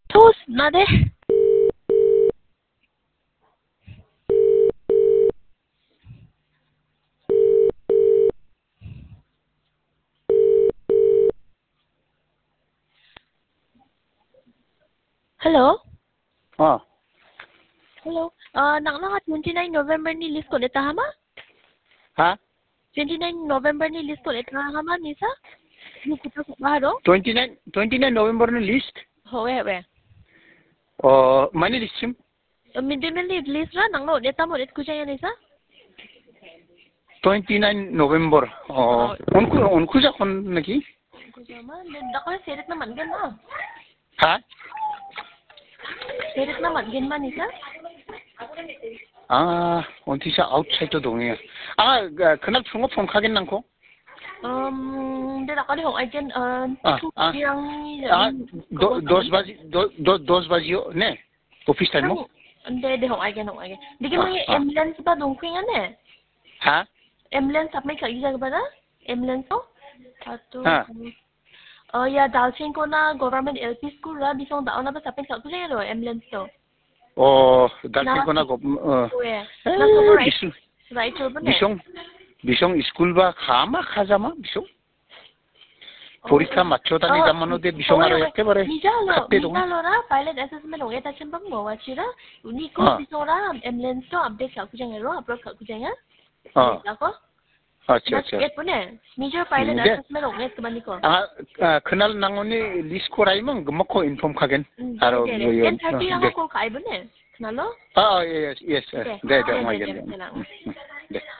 토스 나대. Hello. Hello. Nang 29 November ni list ko leta hama? Ha? 29 November ni list ko leta hama nisa? Ni kita ko baharo? 29 November ni list? Howe. Mani list sim? Midday meal ni list ra nang no leta mo let ko jaya nisa? 29 November. Unku ja kon naki? Ko jama dakor seret na man gan na. Ha? Seret na man gan man nisa? 언티사 아웃사이더 동이야. 그날 풍어 폰카긴 않고? Dia nak kali hong agen yang dos bajio ne? Office time mo? Dia hong agen. Dikit may ambulance ba dong kuing ane? Ha? Ambulance apa kat gija kepada? Ambulance tu? Satu. Ya dalcin ko na government LP school lah bisong daon na ba sapin kat kuing ane ambulance tu? dalcin ko na right over ne? 비숑 스쿨 바 가마 가자마 비숑 পরীক্ষা 맞춰다니 자만오데 비숑하러 একেবারে 미자로라 pilot assessment 오게 다친 방 뭐와치라 우니코 비소라 엠렌스도 업데이트 갖고 장애로 앞으로 갖고 장애 라고 아차 예쁘네 미저 pilot assessment 오게 그만이고 그날 나오니 리스코라이면 그먹고 인폼 카겐 바로 엔 타티하고 꼭 가이브네 그날로 yes 네